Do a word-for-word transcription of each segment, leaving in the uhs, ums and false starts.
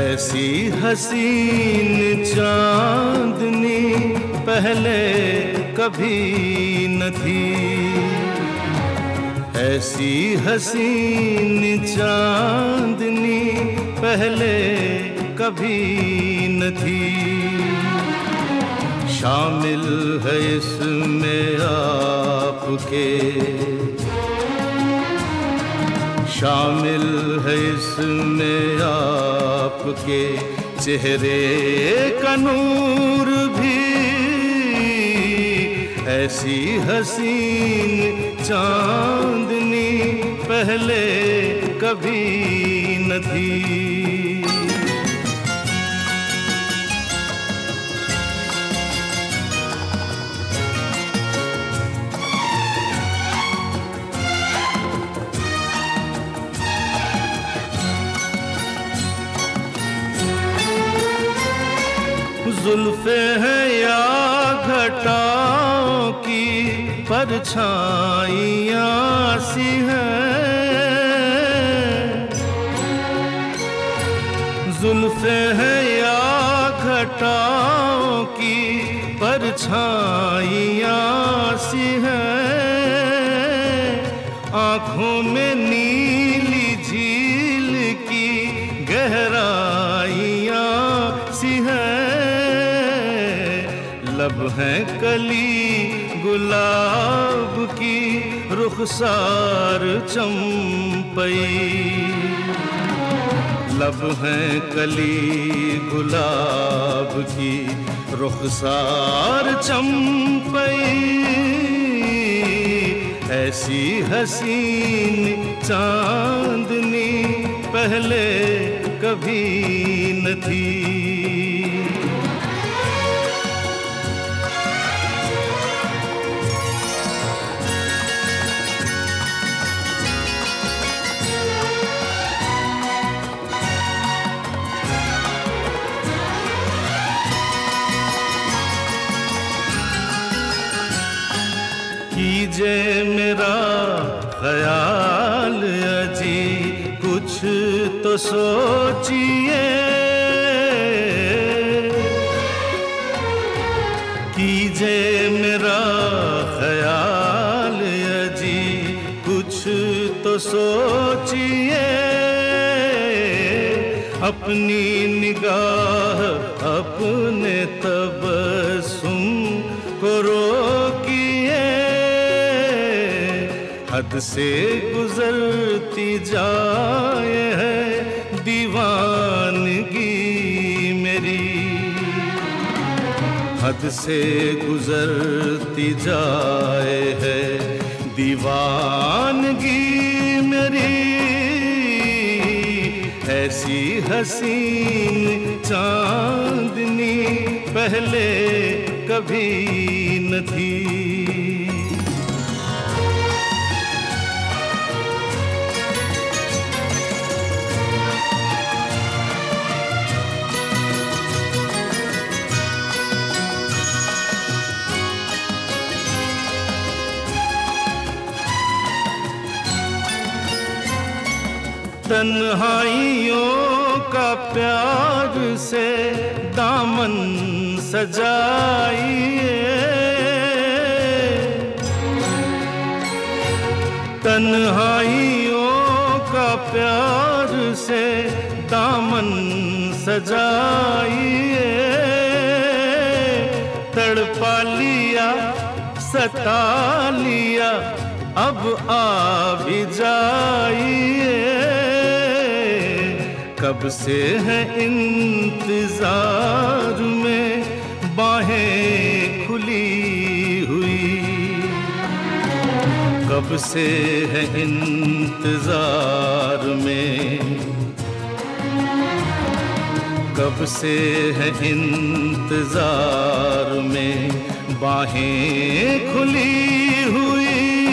ऐसी हसीन चांदनी पहले कभी न थी, ऐसी हसीन चांदनी पहले कभी न थी। शामिल है इसमें आपके, शामिल है इसमें आपके चेहरे का नूर भी। ऐसी हसीन चांदनी पहले कभी न थी। जुल्फ़े हैं या घटाओं की परछाइयाँ सी हैं, जुल्फ़े हैं या घटाओं की परछाइयाँ सी हैं। आँखों में नीली झील की गहराइयाँ सी हैं। लब हैं कली गुलाब की रुखसार चंपई, लब हैं कली गुलाब की रुखसार चंपई। ऐसी हसीन चांदनी पहले कभी न थी। कीजे मेरा ख्याल अजी कुछ तो सोचिए, कीजे मेरा ख्याल अजी कुछ तो सोचिए। अपनी निगाह अपने तबस्सुम को रोकिए। हद से गुजरती जाए है दीवानगी मेरी, हद से गुजरती जाए है दीवानगी मेरी। ऐसी हसीन चांदनी पहले कभी न थी। तन्हाइयों का प्यार से दामन सजाइए, तन्हाइयों का प्यार से दामन सजाइए। तड़पा लिया सता लिया अब आ भी जाइए। कब से है इंतजार में बाहें खुली हुई, कब से है इंतजार में, कब से है इंतजार में बाहें खुली हुई।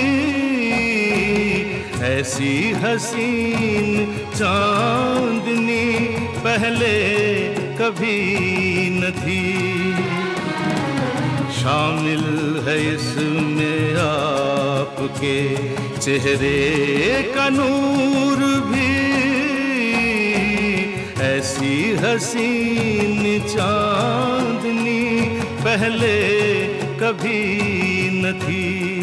ऐसी हसीन चांदनी पहले कभी न थी। शामिल है इसमें आपके चेहरे का नूर भी। ऐसी हसीन चांदनी पहले कभी न थी।